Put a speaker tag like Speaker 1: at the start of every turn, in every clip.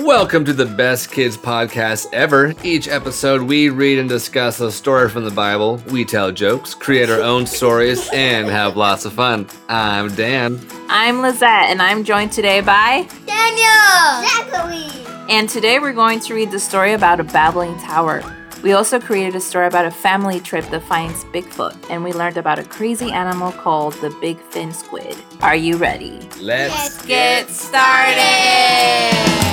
Speaker 1: Welcome to the Best Kids Podcast ever. Each episode, we read and discuss a story from the Bible. We tell jokes, create our own stories, and have lots of fun. I'm Dan.
Speaker 2: I'm Lizette, and I'm joined today by
Speaker 3: Daniel! Zachary!
Speaker 2: And today we're going to read the story about a babbling tower. We also created a story about a family trip that finds Bigfoot, and we learned about a crazy animal called the big fin squid. Are you ready?
Speaker 1: Let's
Speaker 2: Get started!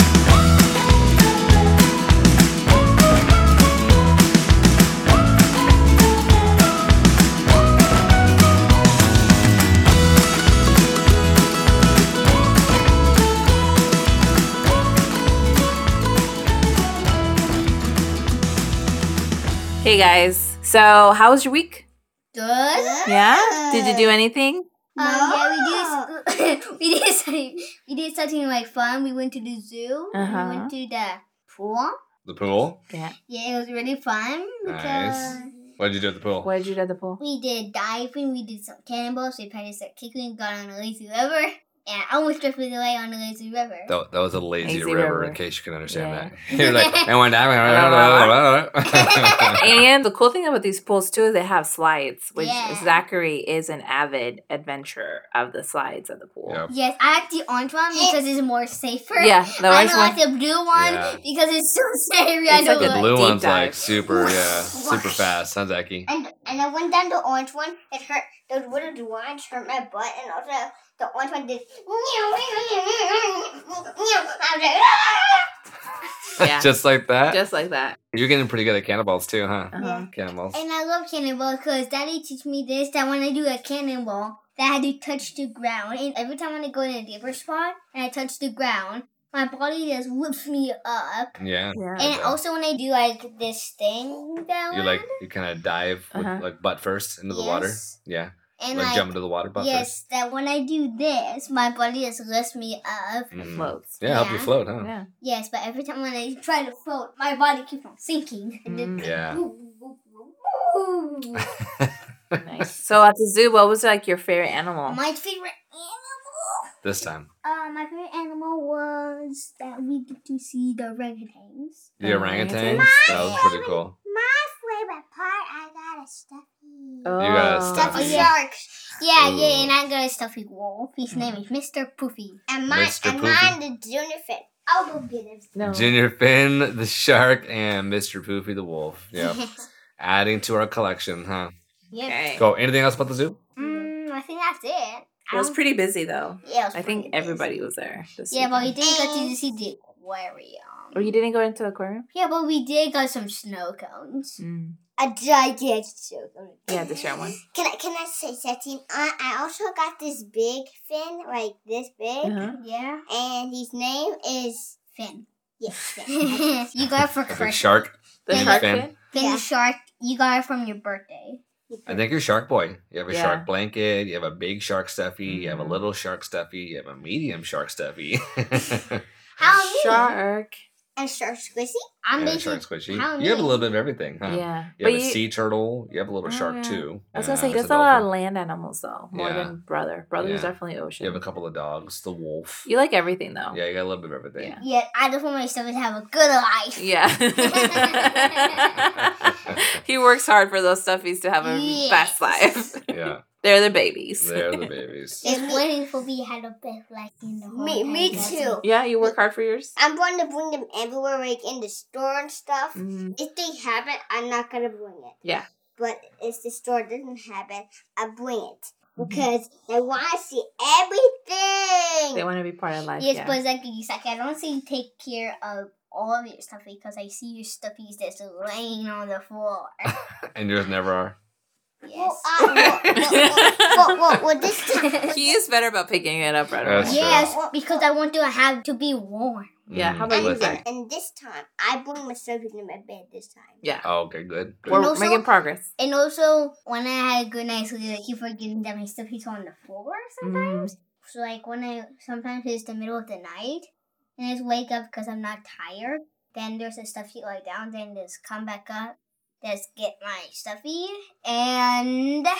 Speaker 2: Hey guys, so how was your week?
Speaker 3: Good?
Speaker 2: Yeah? Did you do anything?
Speaker 3: Yeah, we did something like fun. We went to the zoo.
Speaker 2: Uh-huh.
Speaker 3: We went to the pool.
Speaker 1: The pool?
Speaker 2: Yeah.
Speaker 3: Yeah, it was really fun.
Speaker 1: Nice. What did you do at the pool?
Speaker 2: What did you do at the pool?
Speaker 3: We did diving. We did some cannonballs. We practiced at kicking. Got on a lazy river. And I almost drifted away on the lazy river.
Speaker 1: That was a lazy
Speaker 2: Lazy
Speaker 1: river,
Speaker 2: river.
Speaker 1: in case you can understand
Speaker 2: Yeah.
Speaker 1: that. You're like, and went down.
Speaker 2: And the cool thing about these pools too is they have slides, which
Speaker 3: Yeah.
Speaker 2: Zachary is an avid adventurer of the slides at the pool.
Speaker 1: Yep.
Speaker 3: Yes, I like the orange one because it's more safer.
Speaker 2: Yeah, the
Speaker 3: I
Speaker 2: orange
Speaker 3: don't like
Speaker 2: one.
Speaker 3: the blue one
Speaker 1: Yeah.
Speaker 3: because it's so scary.
Speaker 2: It's
Speaker 3: I
Speaker 2: like
Speaker 3: don't
Speaker 2: a
Speaker 1: The
Speaker 3: like.
Speaker 1: blue
Speaker 2: Deep
Speaker 1: one's like
Speaker 2: dive.
Speaker 1: super fast. Sounds Eki.
Speaker 4: And I went down the orange one. It hurt. Those little lines hurt my butt, and also the orange one did. I was like,
Speaker 2: Yeah.
Speaker 1: Just like that?
Speaker 2: Just like that.
Speaker 1: You're getting pretty good at cannonballs too, huh?
Speaker 2: Uh-huh.
Speaker 1: Cannonballs.
Speaker 3: And I love cannonball because Daddy teach me this, that when I do a cannonball, that I had to touch the ground. And every time when I go in a deeper spot and I touch the ground, my body just whips me up.
Speaker 1: Yeah.
Speaker 2: Yeah.
Speaker 3: And
Speaker 1: Okay.
Speaker 3: also when I do like this thing down,
Speaker 1: You kind of dive with,
Speaker 2: Uh-huh.
Speaker 1: like butt first into the water.
Speaker 3: Yes.
Speaker 1: Yeah.
Speaker 3: and
Speaker 1: Like
Speaker 3: like
Speaker 1: jump into the water butt
Speaker 3: yes, that when I do this, my body just lifts me up.
Speaker 1: first. Mhm.
Speaker 2: Floats.
Speaker 1: Yeah, help you
Speaker 3: Yeah.
Speaker 1: float, huh?
Speaker 2: Yeah.
Speaker 3: Yes, but every time when I try to float, my body keeps on sinking. And then
Speaker 1: Yeah.
Speaker 2: Nice. So at the zoo, what was like your favorite animal?
Speaker 3: My favorite animal.
Speaker 1: This time.
Speaker 3: My favorite animal was that we get to see the orangutans.
Speaker 1: The orangutans.
Speaker 2: Orangutans?
Speaker 1: That was pretty cool.
Speaker 4: my favorite part, I got a stuffy.
Speaker 2: Oh.
Speaker 1: You got a stuffy.
Speaker 3: Oh, yeah.
Speaker 4: Sharks.
Speaker 3: Yeah,
Speaker 1: Ooh.
Speaker 3: and I got a stuffy wolf. His name is Mr. Poofy.
Speaker 4: And mine,
Speaker 1: Mr.
Speaker 4: and
Speaker 1: Poopy.
Speaker 4: mine the junior fit. I'll go get him.
Speaker 2: No.
Speaker 1: Junior Finn, the shark, and Mr. Poofy, the wolf. Yeah. Adding to our collection, huh?
Speaker 3: Yeah.
Speaker 2: Okay.
Speaker 1: Go. Anything else about the zoo?
Speaker 3: I think that's it.
Speaker 2: It was pretty busy though.
Speaker 3: Yeah, it was
Speaker 2: I think
Speaker 3: pretty
Speaker 2: everybody
Speaker 3: busy.
Speaker 2: was there. This
Speaker 3: Yeah, but we
Speaker 2: weekend.
Speaker 3: didn't get to see the aquarium.
Speaker 2: Oh, you didn't go into the aquarium?
Speaker 3: Yeah, but we did got some snow cones.
Speaker 2: Mm.
Speaker 4: A gigantic joke.
Speaker 2: Yeah, the share one.
Speaker 4: Can I say something? I also got this big fin, like this big,
Speaker 2: Uh-huh.
Speaker 3: Yeah.
Speaker 4: and his name is
Speaker 3: Finn.
Speaker 4: yes. Finn.
Speaker 3: You got it for
Speaker 1: A big
Speaker 3: Christmas.
Speaker 1: shark.
Speaker 2: The
Speaker 3: Yeah,
Speaker 2: shark
Speaker 1: fin.
Speaker 2: fin?
Speaker 3: Finn
Speaker 4: Yeah.
Speaker 3: the shark. You got it from your birthday.
Speaker 1: I think you're Shark Boy. You have a
Speaker 2: Yeah.
Speaker 1: shark blanket. You have a big shark stuffy. You have a
Speaker 2: Mhm.
Speaker 1: little shark stuffy. You have a medium shark stuffy.
Speaker 3: How me?
Speaker 2: Shark.
Speaker 4: And Shark Squishy.
Speaker 3: I'm
Speaker 1: and a
Speaker 3: basically
Speaker 1: shark squishy.
Speaker 3: how
Speaker 1: You have a
Speaker 3: me?
Speaker 1: little bit of everything, huh?
Speaker 2: Yeah.
Speaker 1: You have a sea turtle. You have a little
Speaker 2: Oh,
Speaker 1: shark
Speaker 2: yeah.
Speaker 1: too.
Speaker 2: I was gonna say,
Speaker 1: there's
Speaker 2: there's a lot of
Speaker 1: dolphin.
Speaker 2: land animals though, more
Speaker 1: Yeah.
Speaker 2: than brother. Brother is
Speaker 1: Yeah.
Speaker 2: definitely ocean.
Speaker 1: You have a couple of dogs. The wolf.
Speaker 2: You like everything though.
Speaker 1: Yeah, you got a little bit of everything.
Speaker 2: Yeah.
Speaker 3: Yeah, I just want my stuff to have a good life.
Speaker 2: Yeah. He works hard for those stuffies to have a
Speaker 3: Yes.
Speaker 2: best life.
Speaker 1: Yeah,
Speaker 2: They're the babies.
Speaker 1: they're the babies.
Speaker 3: Just waiting for me had a best life in the whole
Speaker 4: Me
Speaker 3: time.
Speaker 4: too.
Speaker 2: Yeah, you work hard for yours.
Speaker 4: I'm going to bring them everywhere, like in the store and stuff.
Speaker 2: Mm.
Speaker 4: If they have it, I'm not gonna bring it.
Speaker 2: Yeah.
Speaker 4: But if the store doesn't have it, I bring it
Speaker 2: Mm-hmm.
Speaker 4: because I want to see everything.
Speaker 2: They want to be part of life.
Speaker 3: Yes,
Speaker 2: yeah.
Speaker 3: but Zaki, I don't say you take care of all of your stuff because I see your stuffies that's laying on the floor.
Speaker 1: And yours never are.
Speaker 3: Yes.
Speaker 4: Well, this
Speaker 2: He is better about picking it up right away.
Speaker 1: That's
Speaker 3: Yes, because I want to have to be warm.
Speaker 2: Yeah, how about you,
Speaker 1: listen.
Speaker 2: Zach?
Speaker 4: and this time I bring my stuff in my bed. This time.
Speaker 2: Yeah.
Speaker 1: Oh, okay, good. good.
Speaker 2: We're
Speaker 3: also-
Speaker 2: making progress.
Speaker 3: And also, when I had a good night's sleep, I keep forgetting that my stuffies on the floor sometimes. So, like, sometimes it's the middle of the night, and I just wake up because I'm not tired. Then there's a stuffy lie down, then just come back up, just get my stuffy, and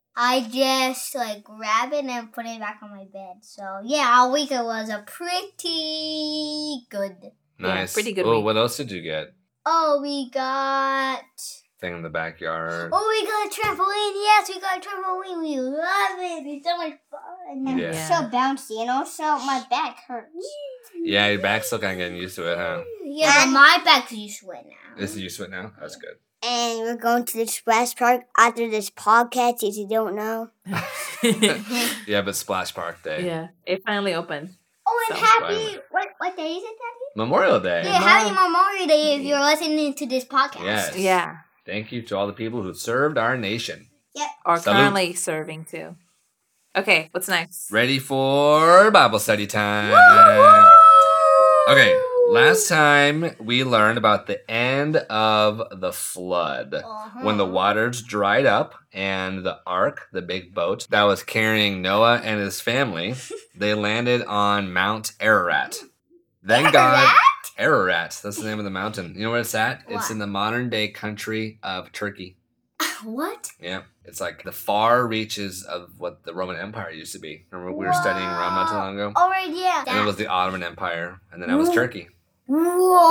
Speaker 3: I just like grab it and put it back on my bed. So yeah, our weekend was a pretty good.
Speaker 1: Nice.
Speaker 2: pretty good
Speaker 1: Oh,
Speaker 2: week.
Speaker 1: what else did you get?
Speaker 3: Oh, we got.
Speaker 1: Thing in the backyard.
Speaker 3: Oh, we got a trampoline. Yes, we got a trampoline. We love it. It's so much fun.
Speaker 4: And
Speaker 1: Yeah.
Speaker 4: it's so bouncy, and also my back hurts.
Speaker 1: Yeah, your back's still kind of getting used to it, huh?
Speaker 3: Yeah, but my back's used to it now.
Speaker 1: Is it used to it now? That's good.
Speaker 4: And we're going to the Splash Park after this podcast, if you don't know.
Speaker 1: Yeah, but Splash Park Day.
Speaker 2: Yeah, it finally opened.
Speaker 3: Oh, and
Speaker 2: Sounds
Speaker 3: happy. What day is it, Daddy?
Speaker 1: Memorial Day.
Speaker 3: Yeah, happy Memorial Day if you're listening to this podcast.
Speaker 1: Yes.
Speaker 2: Yeah,
Speaker 1: Thank you to all the people who served our nation.
Speaker 2: or
Speaker 1: Salute.
Speaker 2: currently serving too. Okay, what's next?
Speaker 1: Ready for Bible study time. Okay, last time we learned about the end of the flood. When the waters dried up and the ark, the big boat that was carrying Noah and his family, they landed on Mount Ararat. Then God... Ararat, that's the name of the mountain. You know where it's at? It's
Speaker 3: What?
Speaker 1: in the modern day country of Turkey.
Speaker 3: What?
Speaker 1: Yeah, it's like the far reaches of what the Roman Empire used to be. Remember we were studying Rome not too long ago?
Speaker 3: All right, yeah.
Speaker 1: And it was the Ottoman Empire, and then that was Turkey.
Speaker 3: What?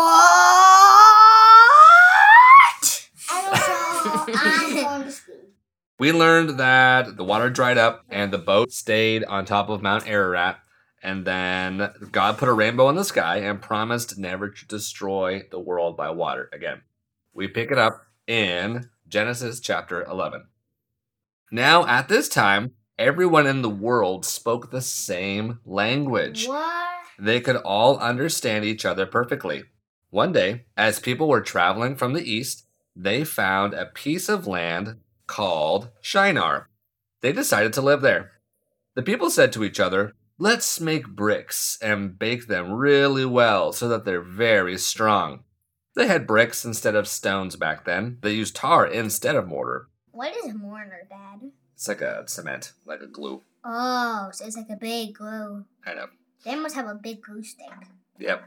Speaker 4: And also, I'm going to school.
Speaker 1: We learned that the water dried up and the boat stayed on top of Mount Ararat, and then God put a rainbow in the sky and promised never to destroy the world by water again. We pick it up in Genesis chapter 11. Now, at this time, everyone in the world spoke the same language.
Speaker 3: What?
Speaker 1: They could all understand each other perfectly. One day, as people were traveling from the east, they found a piece of land called Shinar. They decided to live there. The people said to each other, "Let's make bricks and bake them really well so that they're very strong." They had bricks instead of stones back then. They used tar instead of mortar.
Speaker 3: What is mortar, Dad?
Speaker 1: It's like a cement, like a glue.
Speaker 3: Oh, so it's like a big glue.
Speaker 1: Kind of.
Speaker 3: They must have a big glue stick.
Speaker 1: Yep.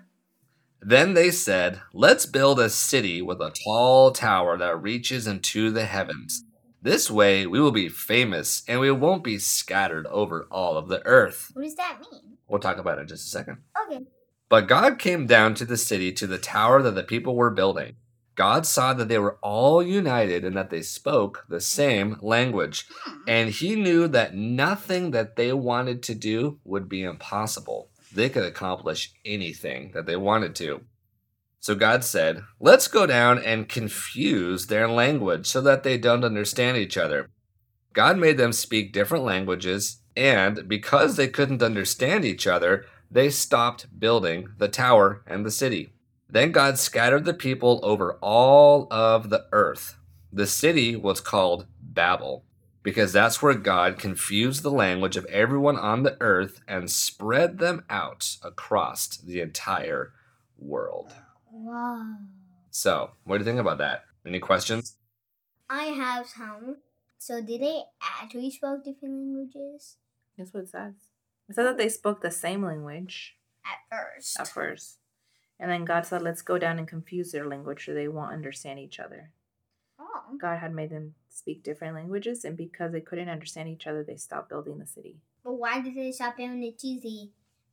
Speaker 1: Then they said, "Let's build a city with a tall tower that reaches into the heavens. This way we will be famous and we won't be scattered over all of the earth."
Speaker 3: What does that mean?
Speaker 1: We'll talk about it in just a second.
Speaker 3: Okay.
Speaker 1: But God came down to the city, to the tower that the people were building. God saw that they were all united and that they spoke the same language. And he knew that nothing that they wanted to do would be impossible. They could accomplish anything that they wanted to. So God said, "Let's go down and confuse their language so that they don't understand each other." God made them speak different languages, and because they couldn't understand each other, they stopped building the tower and the city. Then God scattered the people over all of the earth. The city was called Babel, because that's where God confused the language of everyone on the earth and spread them out across the entire world.
Speaker 3: Wow.
Speaker 1: So, what do you think about that? Any questions?
Speaker 3: I have some. So did they actually spoke different languages?
Speaker 2: That's what it says. It said that they spoke the same language
Speaker 3: At first.
Speaker 2: at first. And then God said, let's go down and confuse their language so they won't understand each other.
Speaker 3: Oh.
Speaker 2: God had made them speak different languages, and because they couldn't understand each other, they stopped building the city.
Speaker 3: But why did they stop building the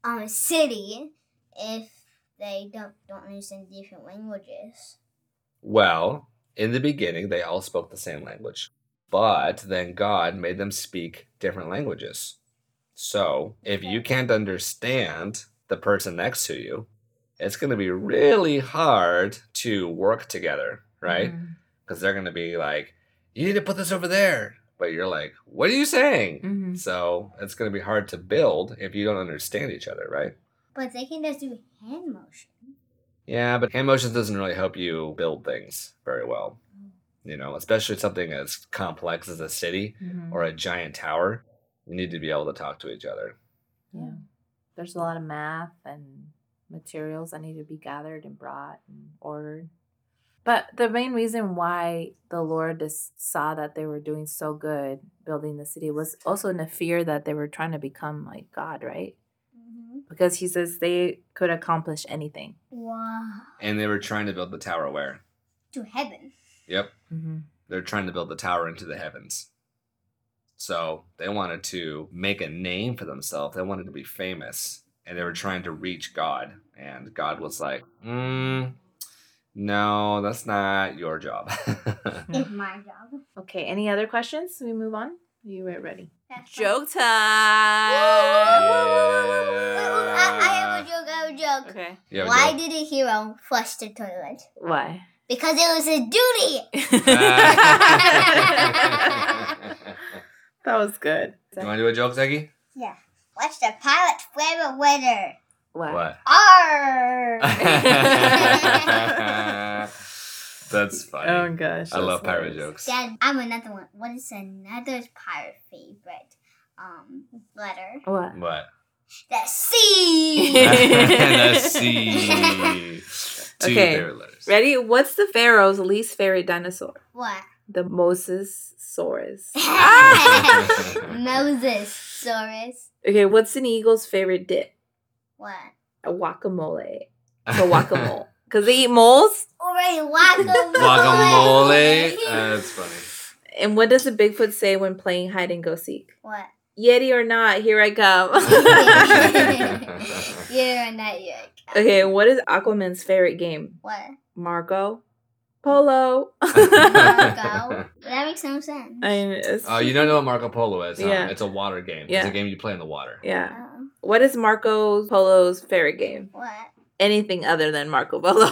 Speaker 3: city if they don't understand different languages?
Speaker 1: Well, in the beginning, they all spoke the same language. But then God made them speak different languages. So, if you can't understand the person next to you, it's going to be really hard to work together, right?
Speaker 2: Mhm.
Speaker 1: Because they're going to be like, "You need to put this over there." But you're like, "What are you saying?"
Speaker 2: Mhm.
Speaker 1: So, it's going to be hard to build if you don't understand each other, right?
Speaker 3: But they can just do hand motion.
Speaker 1: Yeah, but hand motions doesn't really help you build things very well. You know, especially something as complex as a city
Speaker 2: Mhm.
Speaker 1: or a giant tower. You need to be able to talk to each other.
Speaker 2: Yeah. There's a lot of math and materials that need to be gathered and brought and ordered. But the main reason why the Lord just saw that they were doing so good building the city was also in the fear that they were trying to become like God, right?
Speaker 3: Mm-hmm.
Speaker 2: Because he says they could accomplish anything.
Speaker 3: Wow.
Speaker 1: And they were trying to build the tower where?
Speaker 3: To heaven.
Speaker 1: Yep.
Speaker 2: Mm-hmm.
Speaker 1: They're trying to build the tower into the heavens. So they wanted to make a name for themselves. They wanted to be famous. And they were trying to reach God. And God was like, no, that's not your job.
Speaker 3: It's my job.
Speaker 2: Okay, any other questions? We move on? Are you ready?
Speaker 3: That's
Speaker 2: Joke
Speaker 3: fine.
Speaker 2: time!
Speaker 3: I have a joke.
Speaker 2: Okay.
Speaker 1: Yeah,
Speaker 3: Why
Speaker 1: go.
Speaker 3: did a hero flush the toilet?
Speaker 2: Why?
Speaker 3: Because it was his duty.
Speaker 2: That was good.
Speaker 1: You want to do a joke, Zeki?
Speaker 3: Yeah. What's the pilot's favorite weather?
Speaker 1: What?
Speaker 3: Arr!
Speaker 1: That's funny.
Speaker 2: Oh gosh.
Speaker 1: I love
Speaker 2: that's
Speaker 1: pirate
Speaker 2: hilarious.
Speaker 1: jokes.
Speaker 3: Dad, I'm another one. What is another pirate favorite letter?
Speaker 2: What?
Speaker 1: What?
Speaker 3: The C.
Speaker 1: The C. Two
Speaker 2: Okay.
Speaker 1: favorite letters.
Speaker 2: Ready? What's the Pharaoh's least favorite dinosaur?
Speaker 3: What?
Speaker 2: The Mosasaurus.
Speaker 3: Moses. Saurus.
Speaker 2: Okay, what's an eagle's favorite dip?
Speaker 3: What?
Speaker 2: A guacamole. It's a guacamole. Because they eat moles?
Speaker 3: Alright, guacamole.
Speaker 1: Guacamole. That's funny.
Speaker 2: And what does a Bigfoot say when playing hide and go seek?
Speaker 3: What?
Speaker 2: Yeti or not, here I come.
Speaker 3: You're not yet.
Speaker 2: Okay, what is Aquaman's favorite game?
Speaker 3: What?
Speaker 2: Marco Polo.
Speaker 3: Marco. That makes no sense.
Speaker 1: You don't know what Marco Polo is, huh?
Speaker 2: Yeah.
Speaker 1: It's a water game.
Speaker 2: Yeah.
Speaker 1: It's a game you play in the water.
Speaker 2: Yeah.
Speaker 3: Oh,
Speaker 2: What is Marco Polo's favorite game?
Speaker 3: what?
Speaker 2: Anything other than Marco Polo.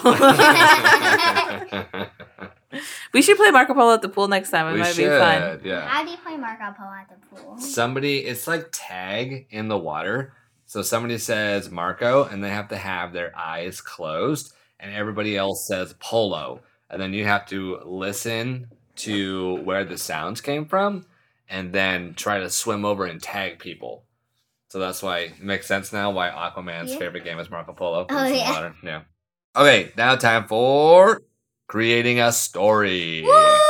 Speaker 2: We should play Marco Polo at the pool next time. It
Speaker 1: We
Speaker 2: might
Speaker 1: should,
Speaker 2: be fun.
Speaker 1: yeah.
Speaker 3: How do you play Marco Polo at the pool?
Speaker 1: It's like tag in the water. So somebody says Marco, and they have to have their eyes closed, and everybody else says Polo. And then you have to listen to where the sounds came from, and then try to swim over and tag people. So that's why it makes sense now why Aquaman's
Speaker 3: Yeah.
Speaker 1: favorite game is Marco Polo. 'cause
Speaker 3: Oh,
Speaker 1: it's in
Speaker 3: yeah.
Speaker 1: water. Yeah. Okay, now time for creating a story.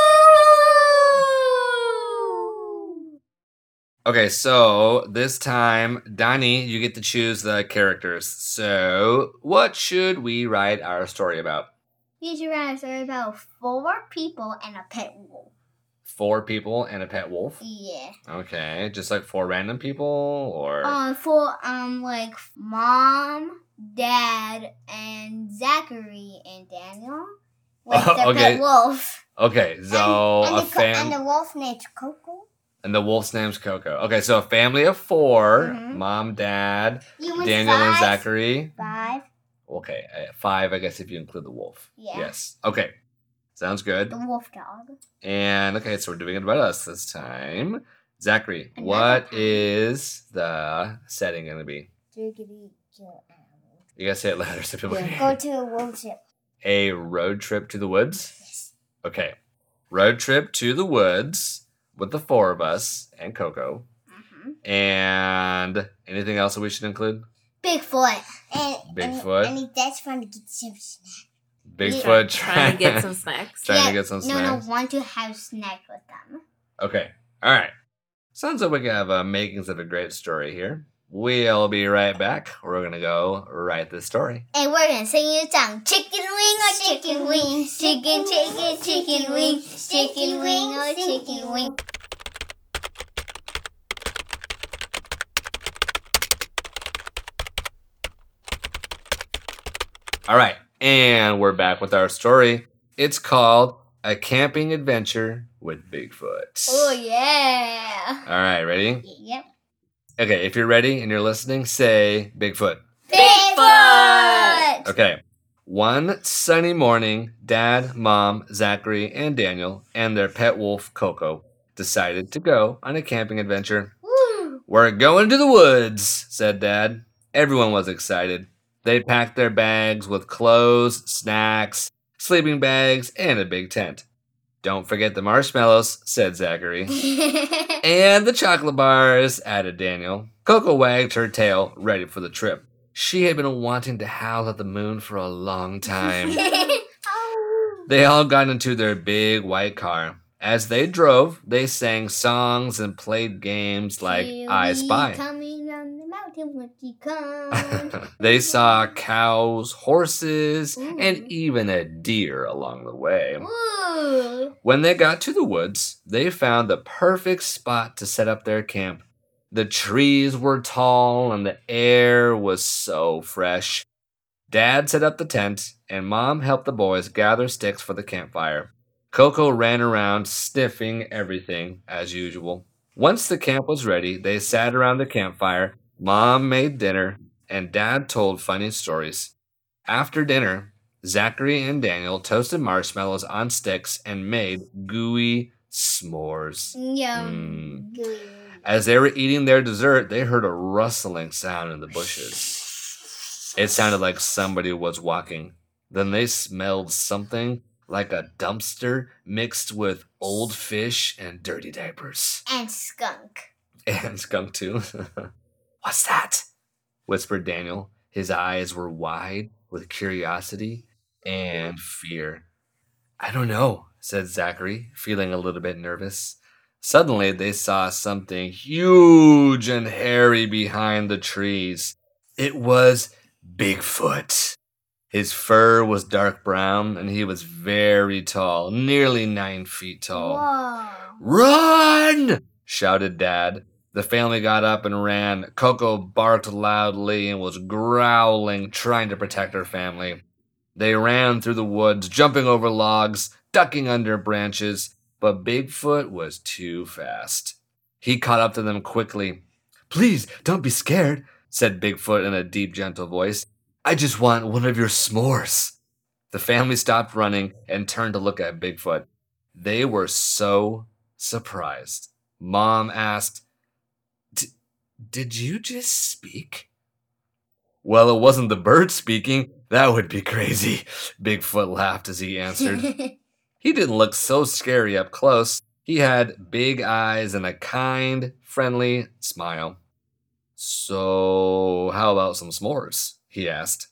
Speaker 1: Okay, so this time, Donnie, you get to choose the characters. So, what should we write our story about?
Speaker 3: You should write a story about 4 people and a pet wolf.
Speaker 1: 4 people and a pet wolf.
Speaker 3: Yeah.
Speaker 1: Okay, just like 4 random people, or
Speaker 3: For like mom, dad, and Zachary and Daniel with the
Speaker 1: Okay.
Speaker 3: pet wolf.
Speaker 1: okay, so
Speaker 4: and the wolf named Coco.
Speaker 1: and the wolf's name's Coco. Okay, so a family of 4:
Speaker 3: Mhm.
Speaker 1: mom, dad,
Speaker 4: You went
Speaker 1: Daniel, and
Speaker 4: 5.
Speaker 1: Zachary.
Speaker 4: 5.
Speaker 1: Okay, 5, I guess, if you include the wolf.
Speaker 3: Yeah.
Speaker 1: Yes. Okay, sounds good.
Speaker 3: The wolf dog.
Speaker 1: And okay, so we're doing it about us this time. Zachary,
Speaker 3: Another
Speaker 1: what
Speaker 3: time.
Speaker 1: is the setting going to be? You guys say it louder so people can
Speaker 4: Go
Speaker 1: hear.
Speaker 4: to a wolf ship.
Speaker 1: A road trip to the woods? Okay. Road trip to the woods with the 4 of us and Coco.
Speaker 3: Mm-hmm.
Speaker 1: And anything else that we should include?
Speaker 3: Bigfoot.
Speaker 1: Bigfoot.
Speaker 4: And his dad's trying to get some snacks.
Speaker 1: Bigfoot
Speaker 2: Trying to get some snacks.
Speaker 1: trying
Speaker 3: Yeah,
Speaker 1: to get some snacks.
Speaker 3: No, want to have snacks with them.
Speaker 1: Okay. All right. Sounds like we have makings of a great story here. We'll be right back. We're going to go write this story.
Speaker 3: And we're gonna sing you a song. Chicken wing or chicken wings. Chicken wing. Chicken wing or chicken wing.
Speaker 1: All right. And we're back with our story. It's called A Camping Adventure with Bigfoot.
Speaker 3: Oh yeah.
Speaker 1: All right. Ready?
Speaker 3: Yep.
Speaker 1: Okay. If you're ready and you're listening, say Bigfoot.
Speaker 3: Bigfoot.
Speaker 1: Okay. One sunny morning, Dad, Mom, Zachary, and Daniel, and their pet wolf, Coco, decided to go on a camping adventure.
Speaker 3: Woo.
Speaker 1: We're going to the woods, said Dad. Everyone was excited. They packed their bags with clothes, snacks, sleeping bags, and a big tent. Don't forget the marshmallows, said Zachary. And the chocolate bars, added Daniel. Coco wagged her tail, ready for the trip. She had been wanting to howl at the moon for a long time.
Speaker 3: Oh.
Speaker 1: They all got into their big white car. As they drove, they sang songs and played games like
Speaker 3: Here
Speaker 1: I
Speaker 3: we
Speaker 1: Spy.
Speaker 3: Coming down the mountain. too much you can't.
Speaker 1: They saw cows, horses,
Speaker 3: Ooh.
Speaker 1: and even a deer along the way.
Speaker 3: Ooh.
Speaker 1: When they got to the woods, they found the perfect spot to set up their camp. The trees were tall and the air was so fresh. Dad set up the tent, and Mom helped the boys gather sticks for the campfire. Coco ran around, sniffing everything, as usual. Once the camp was ready, they sat around the campfire. Mom made dinner, and Dad told funny stories. After dinner, Zachary and Daniel toasted marshmallows on sticks and made gooey s'mores.
Speaker 3: Yum. Good.
Speaker 1: As they were eating their dessert, they heard a rustling sound in the bushes. It sounded like somebody was walking. Then they smelled something like a dumpster mixed with old fish and dirty diapers.
Speaker 3: And skunk.
Speaker 1: And skunk too. What's that? Whispered Daniel. His eyes were wide with curiosity and fear. I don't know, said Zachary, feeling a little bit nervous. Suddenly, they saw something huge and hairy behind the trees. It was Bigfoot. His fur was dark brown, and he was very tall, nearly 9 feet tall.
Speaker 3: Whoa.
Speaker 1: Run! Shouted Dad. The family got up and ran. Coco barked loudly and was growling, trying to protect her family. They ran through the woods, jumping over logs, ducking under branches, but Bigfoot was too fast. He caught up to them quickly. Please, don't be scared, said Bigfoot in a deep, gentle voice. I just want one of your s'mores. The family stopped running and turned to look at Bigfoot. They were so surprised. Mom asked, Did you just speak? Well, it wasn't the bird speaking. That would be crazy. Bigfoot laughed as he answered. He didn't look so scary up close. He had big eyes and a kind, friendly smile. So, how about some s'mores? He asked.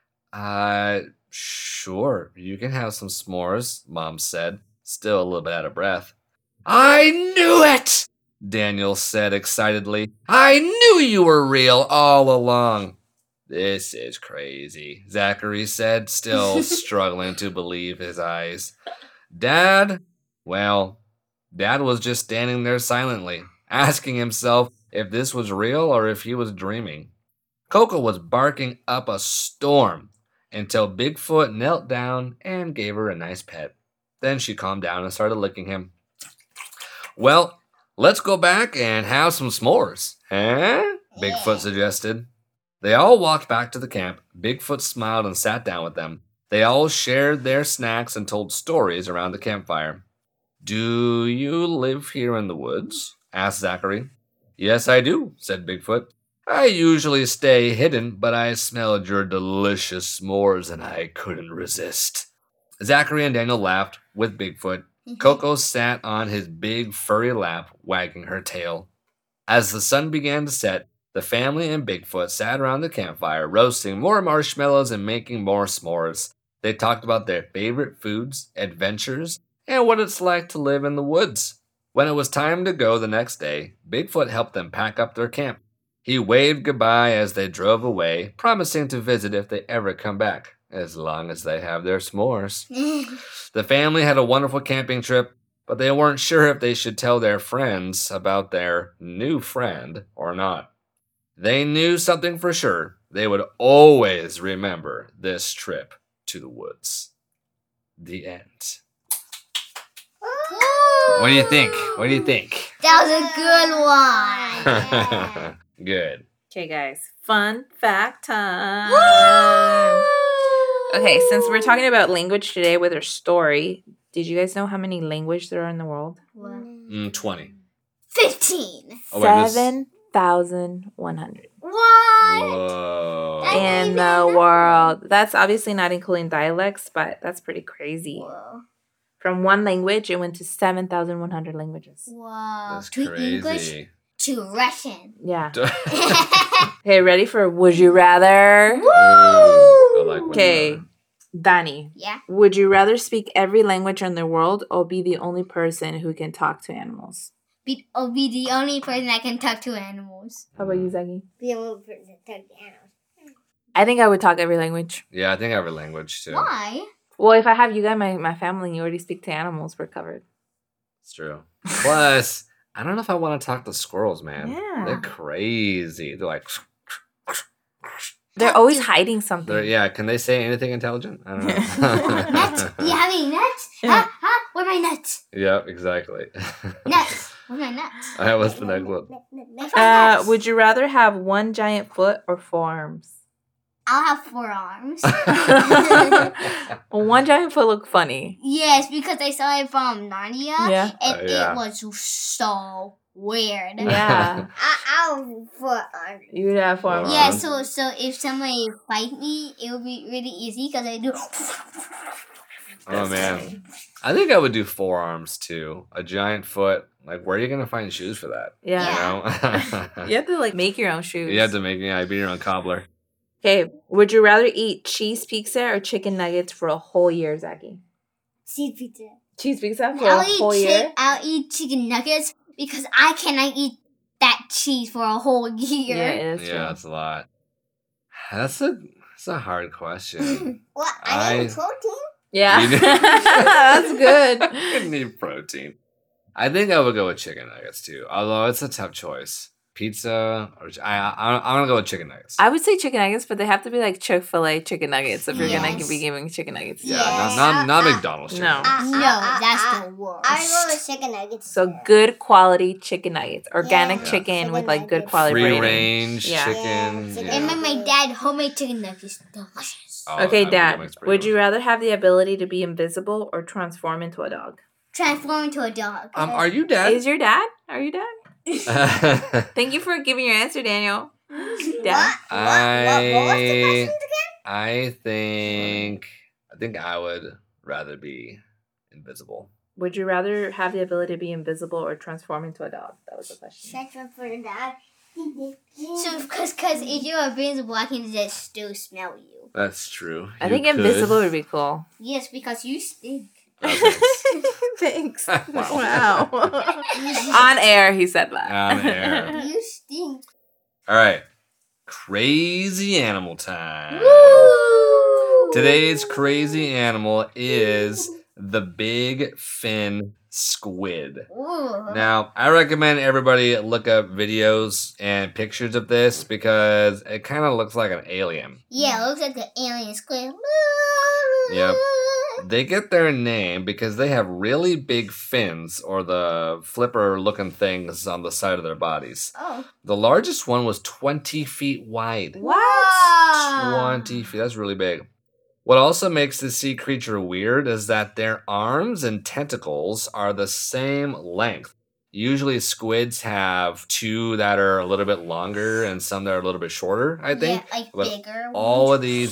Speaker 1: Sure, you can have some s'mores, Mom said, still a little bit out of breath. I knew it! Daniel said excitedly. I knew you were real all along. This is crazy, Zachary said, still struggling to believe his eyes. Dad was just standing there silently, asking himself if this was real or if he was dreaming. Coco was barking up a storm until Bigfoot knelt down and gave her a nice pet. Then she calmed down and started licking him. Well, let's go back and have some s'mores, huh? Bigfoot suggested. They all walked back to the camp. Bigfoot smiled and sat down with them. They all shared their snacks and told stories around the campfire. Do you live here in the woods? Asked Zachary. Yes, I do, said Bigfoot. I usually stay hidden, but I smelled your delicious s'mores and I couldn't resist. Zachary and Daniel laughed with Bigfoot. Coco sat on his big furry lap, wagging her tail. As the sun began to set, the family and Bigfoot sat around the campfire, roasting more marshmallows and making more s'mores. They talked about their favorite foods, adventures, and what it's like to live in the woods. When it was time to go the next day, Bigfoot helped them pack up their camp. He waved goodbye as they drove away, promising to visit if they ever come back, as long as they have their s'mores. The family had a wonderful camping trip, but they weren't sure if they should tell their friends about their new friend or not. They knew something for sure. They would always remember this trip to the woods. The end. What do you think? What do you think?
Speaker 3: That was a good one.
Speaker 1: Good.
Speaker 2: Okay, guys. Fun fact time. Okay, since we're talking about language today with our story, did you guys know how many languages there are in the world?
Speaker 1: 20.
Speaker 3: 15.
Speaker 1: Oh, wait, this-
Speaker 2: 7,100
Speaker 3: What?
Speaker 1: Whoa.
Speaker 3: That's
Speaker 2: in
Speaker 3: even
Speaker 2: the
Speaker 3: more.
Speaker 2: world. That's obviously not including dialects, but that's pretty crazy.
Speaker 3: Whoa.
Speaker 2: From one language, it went to 7,100 languages.
Speaker 3: Wow.
Speaker 1: That's
Speaker 3: To English
Speaker 1: crazy.
Speaker 3: to Russian.
Speaker 2: Yeah. Okay, ready for Would You Rather?
Speaker 1: Ooh, I like when
Speaker 2: Okay,
Speaker 1: you
Speaker 2: Danny.
Speaker 3: Yeah.
Speaker 2: Would you rather speak every language in the world or be the only person who can talk to animals?
Speaker 3: I'll be the only person that can talk to animals.
Speaker 2: How about you, Zaggy?
Speaker 4: The only person that talk to animals.
Speaker 2: I think I would talk every language.
Speaker 1: Yeah, I think every language too.
Speaker 3: Why?
Speaker 2: Well, if I have you guys, my family, and you already speak to animals, we're covered.
Speaker 1: It's true. Plus, I don't know if I want to talk to squirrels, man.
Speaker 2: Yeah.
Speaker 1: They're crazy. They're like,
Speaker 2: They're always hiding something.
Speaker 1: yeah. Can they say anything intelligent? I don't
Speaker 3: Nuts?
Speaker 1: know.
Speaker 3: You have any nuts?
Speaker 2: Yeah.
Speaker 3: Huh? What are my nuts?
Speaker 1: Yeah, exactly.
Speaker 3: Nuts. What are my nuts?
Speaker 1: All right, what's the next one?
Speaker 2: Would you rather have one giant foot or 4 arms?
Speaker 3: I'll have 4 arms.
Speaker 2: Well, one giant foot look funny.
Speaker 3: Yes, because I saw it from Narnia.
Speaker 2: Yeah.
Speaker 3: And
Speaker 1: Yeah.
Speaker 3: it was so weird.
Speaker 2: Yeah.
Speaker 4: I'll put on.
Speaker 2: You would have 4 arms.
Speaker 3: Yeah, so if somebody fight me, it would be really easy because I do.
Speaker 1: Oh man, I think I would do 4 arms too. A giant foot. Like, where are you gonna find shoes for that?
Speaker 2: Yeah.
Speaker 1: You know.
Speaker 2: You have to like make your own shoes.
Speaker 1: You have to make be your own cobbler.
Speaker 2: Okay. Would you rather eat cheese pizza or chicken nuggets for a whole year, Zaki?
Speaker 4: Seed pizza.
Speaker 2: Cheese pizza for a whole year?
Speaker 3: I'll eat chicken nuggets because I cannot eat that cheese for a whole year.
Speaker 2: Yeah, it is
Speaker 1: Yeah,
Speaker 2: true.
Speaker 1: that's a lot. That's a hard question.
Speaker 4: Well, I need
Speaker 1: I-
Speaker 4: protein.
Speaker 2: Yeah.
Speaker 1: You do-
Speaker 2: That's good.
Speaker 1: You need protein. I think I would go with chicken nuggets too. Although it's a tough choice. Pizza or I'm gonna go with chicken nuggets.
Speaker 2: I would say chicken nuggets, but they have to be like Chick-fil-A chicken nuggets if you're gonna
Speaker 3: Yes.
Speaker 2: be giving chicken nuggets.
Speaker 1: yeah,
Speaker 4: Yes.
Speaker 1: not McDonald's chicken.
Speaker 2: No.
Speaker 1: nuggets.
Speaker 3: No, that's the worst.
Speaker 4: I go with chicken nuggets.
Speaker 2: So good quality chicken nuggets, organic
Speaker 4: Yeah.
Speaker 2: chicken
Speaker 4: Chicken
Speaker 2: with like good
Speaker 4: nuggets.
Speaker 2: quality
Speaker 1: Free
Speaker 2: breading.
Speaker 1: range
Speaker 2: Yeah.
Speaker 1: chicken.
Speaker 4: Yeah, chicken
Speaker 3: And
Speaker 1: yeah.
Speaker 3: my dad homemade chicken nuggets delicious.
Speaker 1: Oh,
Speaker 2: Okay,
Speaker 1: that
Speaker 2: Dad.
Speaker 1: makes pretty
Speaker 2: Would you
Speaker 1: good.
Speaker 2: rather have the ability to be invisible or transform into a dog?
Speaker 3: Transform into a dog.
Speaker 1: Are you dad?
Speaker 2: Is your dad? Are you dad? Thank you for giving your answer, Daniel. Dad.
Speaker 4: What was the question again?
Speaker 1: I think I would rather be invisible.
Speaker 2: Would you rather have the ability to be invisible or transform into a dog? That was the question.
Speaker 4: Search for the dog.
Speaker 3: So, because if you're invisible, I can just still smell you.
Speaker 1: That's true.
Speaker 2: I
Speaker 1: You
Speaker 2: think
Speaker 1: could.
Speaker 2: invisible would be cool.
Speaker 3: Yes, because you stink.
Speaker 1: Oh,
Speaker 2: Thanks.
Speaker 1: Wow.
Speaker 2: Wow. On air, he said that.
Speaker 1: On air.
Speaker 3: You stink.
Speaker 1: All right. Crazy animal time.
Speaker 3: Woo!
Speaker 1: Today's crazy animal is the big fin squid.
Speaker 3: Ooh.
Speaker 1: Now, I recommend everybody look up videos and pictures of this because it kind of looks like an alien.
Speaker 3: Yeah, it looks like an alien squid.
Speaker 1: Yep. They get their name because they have really big fins, or the flipper looking things on the side of their bodies.
Speaker 3: Oh.
Speaker 1: The largest one was 20 feet wide.
Speaker 3: Wow.
Speaker 1: 20 feet. That's really big. What also makes this sea creature weird is that their arms and tentacles are the same length. Usually squids have 2 that are a little bit longer and some that are a little bit shorter, I think.
Speaker 3: Yeah, like
Speaker 1: But
Speaker 3: bigger.
Speaker 1: all of these,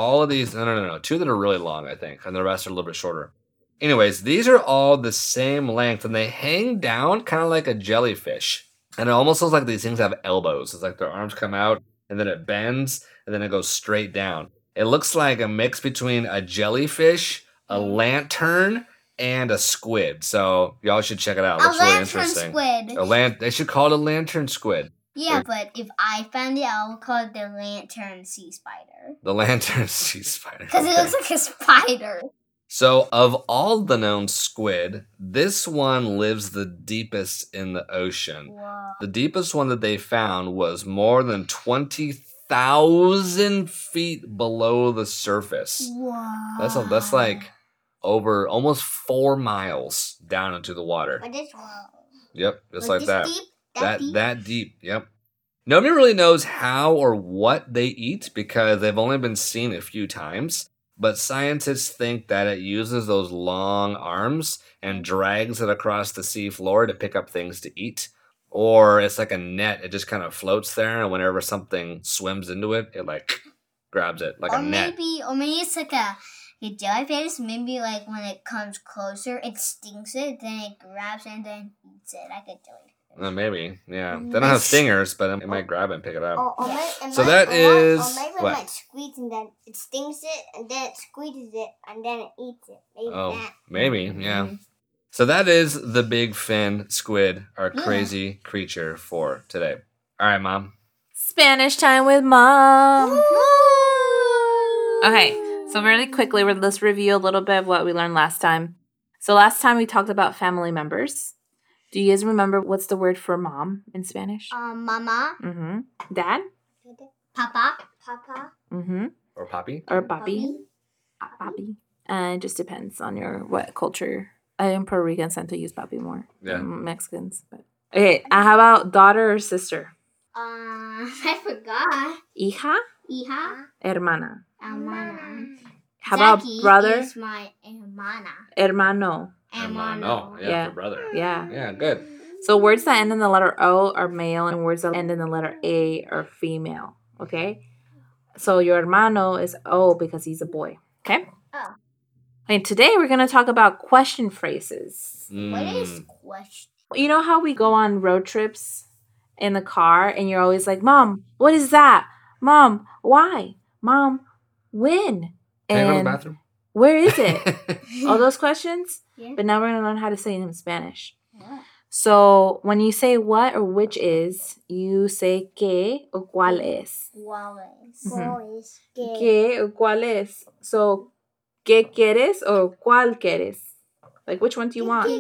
Speaker 1: no. 2 that are really long, I think, and the rest are a little bit shorter. Anyways, these are all the same length, and they hang down kind of like a jellyfish. And it almost looks like these things have elbows. It's like their arms come out, and then it bends, and then it goes straight down. It looks like a mix between a jellyfish, a lantern, and a squid. So y'all should check it out. It
Speaker 3: A
Speaker 1: looks really
Speaker 3: lantern
Speaker 1: interesting.
Speaker 3: squid.
Speaker 1: They should call it a lantern squid.
Speaker 3: Yeah, but if I found it, I would call it the lantern sea spider.
Speaker 1: The lantern sea spider.
Speaker 3: Because it
Speaker 1: Okay.
Speaker 3: looks like a spider.
Speaker 1: So, of all the known squid, this one lives the deepest in the ocean.
Speaker 3: Whoa.
Speaker 1: The deepest one that they found was more than 20,000 feet below the surface.
Speaker 3: Whoa.
Speaker 1: That's like over almost 4 miles down into the water.
Speaker 4: But this
Speaker 1: Yep, just
Speaker 4: was
Speaker 1: like that.
Speaker 4: Deep, deep.
Speaker 1: That deep. Yep. Nobody really knows how or what they eat because they've only been seen a few times. But scientists think that it uses those long arms and drags it across the sea floor to pick up things to eat. Or it's like a net. It just kind of floats there, and whenever something swims into it, it like grabs it like a net.
Speaker 3: Maybe it's like a jellyfish. Maybe like when it comes closer, it stings it, then it grabs it and then eats it like a jellyfish.
Speaker 1: Maybe, yeah. They don't have stingers, but it might grab it and pick it up. So that
Speaker 4: or
Speaker 1: is-
Speaker 4: maybe
Speaker 1: what?
Speaker 4: it might squeeze and then it stings it and then it squeezes it and then it eats it. Maybe
Speaker 1: Oh,
Speaker 4: that.
Speaker 1: maybe, yeah.
Speaker 2: Mhm.
Speaker 1: So that is the big fin squid, our
Speaker 3: Yeah.
Speaker 1: crazy creature for today. All right, Mom.
Speaker 2: Spanish time with Mom. Okay, so really quickly, let's review a little bit of what we learned last time. So last time we talked about family members. Do you guys remember what's the word for mom in Spanish?
Speaker 3: Mama,
Speaker 2: Mm-hmm. Dad?
Speaker 3: Papa,
Speaker 2: Mm-hmm.
Speaker 1: Or Poppy.
Speaker 2: Or papi? Papi. It just depends on what culture. I am Puerto Ricans tend to use papi more than Mexicans. But okay, how about daughter or sister?
Speaker 3: I forgot.
Speaker 2: Hija?
Speaker 3: Hija,
Speaker 2: Hermana.
Speaker 3: hermana.
Speaker 2: How about
Speaker 3: Jackie
Speaker 2: brother?
Speaker 3: is my hermana.
Speaker 2: Hermano.
Speaker 1: Hermano. Yeah, for brother.
Speaker 2: Yeah.
Speaker 1: Yeah, good.
Speaker 2: So words that end in the letter O are male and words that end in the letter A are female. Okay? So your hermano is O because he's a boy. Okay?
Speaker 3: Oh.
Speaker 2: And today we're going to talk about question phrases.
Speaker 3: What is question?
Speaker 2: You know how we go on road trips in the car and you're always like, Mom, what is that? Mom, why? Mom, when?
Speaker 1: Can I go to the
Speaker 2: And
Speaker 1: bathroom?
Speaker 2: where is it? All those questions?
Speaker 3: Yeah.
Speaker 2: But now we're going to learn how to say it in Spanish.
Speaker 3: What?
Speaker 2: So when you say what or which is, you say que o cuál es.
Speaker 3: Wallace.
Speaker 2: Ujú. Que o cuál es. So, ¿qué quieres or cuál quieres? Like, which one do you want?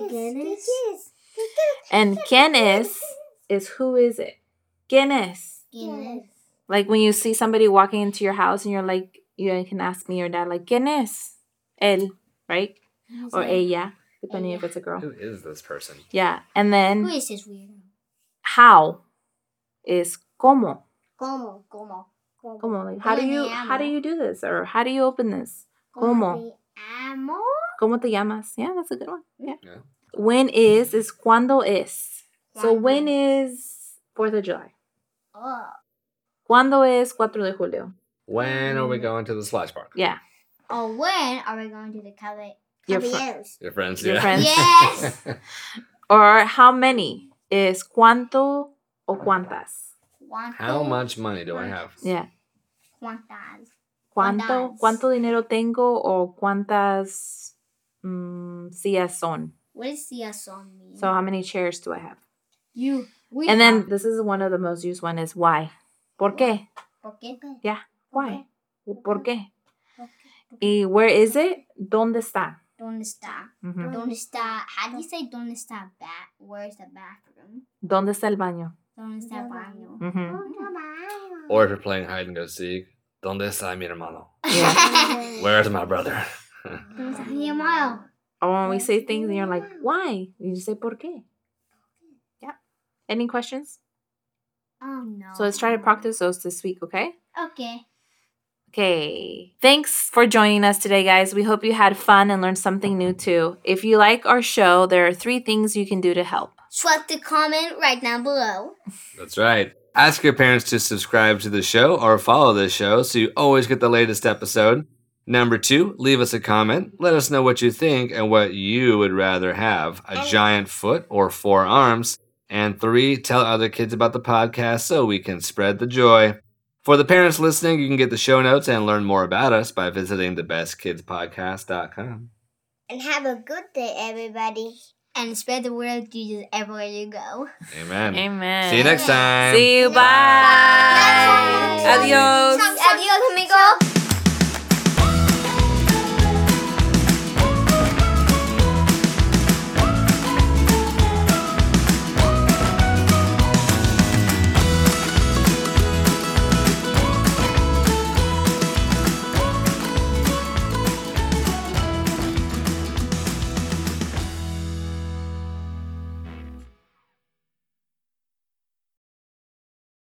Speaker 2: And quién es who is it? ¿Quién es?
Speaker 3: Guinness.
Speaker 2: Like when you see somebody walking into your house and you're like, you can ask me or dad, like, ¿quién es? Él, right? Or ella, depending if it's a girl.
Speaker 1: Who is this person?
Speaker 2: Yeah. And then
Speaker 3: Who is this weirdo?
Speaker 2: how is como.
Speaker 3: Como.
Speaker 2: Like, how do you do this? Or how do you open this? Como.
Speaker 3: Amo.
Speaker 2: ¿Cómo te llamas? Yeah, that's a good one. Yeah.
Speaker 1: Yeah.
Speaker 2: When is cuando es. So
Speaker 3: Cuando.
Speaker 2: when is 4th of July?
Speaker 3: Oh.
Speaker 2: Cuando es 4 de julio?
Speaker 1: When are we going to the splash park?
Speaker 2: Yeah.
Speaker 3: Oh, when are we going to the
Speaker 2: Your
Speaker 3: caballeros?
Speaker 1: Your friends.
Speaker 2: Your
Speaker 1: yeah.
Speaker 2: friends.
Speaker 3: Yes.
Speaker 2: Or how many is cuánto o cuántas?
Speaker 1: How much money do I have?
Speaker 2: Yeah.
Speaker 3: ¿Cuántas?
Speaker 2: ¿Cuánto?
Speaker 3: Cuántas.
Speaker 2: ¿Cuánto dinero tengo o cuántas sillas son?
Speaker 3: What does siazón mean?
Speaker 2: So how many chairs do I have?
Speaker 3: We
Speaker 2: And then
Speaker 3: have.
Speaker 2: this is one of the most used one is why. ¿Por qué?
Speaker 3: ¿Por qué?
Speaker 2: Yeah. Why? ¿Por qué?
Speaker 3: ¿Por qué?
Speaker 2: Y where is it? ¿Dónde está?
Speaker 3: ¿Dónde está?
Speaker 2: Mhm.
Speaker 3: ¿Dónde está? How do you say ¿dónde está? Where's the bathroom?
Speaker 2: ¿Dónde está el baño?
Speaker 3: ¿Dónde está el baño?
Speaker 2: Mhm.
Speaker 1: Or if you're playing hide and go seek, ¿Dónde está mi hermano?
Speaker 2: Yeah.
Speaker 1: Where's my brother?
Speaker 3: ¿Dónde está mi hermano?
Speaker 2: Or when we say things and you're like, why? You just say ¿por qué? Yeah. Any questions?
Speaker 3: Oh, no.
Speaker 2: So let's try to practice those this week, okay?
Speaker 3: Okay.
Speaker 2: Okay. Thanks for joining us today, guys. We hope you had fun and learned something new too. If you like our show, there are 3 things you can do to help.
Speaker 3: Swap the comment right down below.
Speaker 1: That's right. Ask your parents to subscribe to the show or follow the show so you always get the latest episode. Number 2, leave us a comment. Let us know what you think and what you would rather have, a giant foot or 4 arms. And 3, tell other kids about the podcast so we can spread the joy. For the parents listening, you can get the show notes and learn more about us by visiting thebestkidspodcast.com.
Speaker 4: And have a good day, everybody.
Speaker 3: And spread the word of Jesus everywhere you go.
Speaker 1: Amen.
Speaker 2: Amen.
Speaker 1: See you next time.
Speaker 2: See you. Bye.
Speaker 3: Bye.
Speaker 2: Adios.
Speaker 4: Adios, amigo.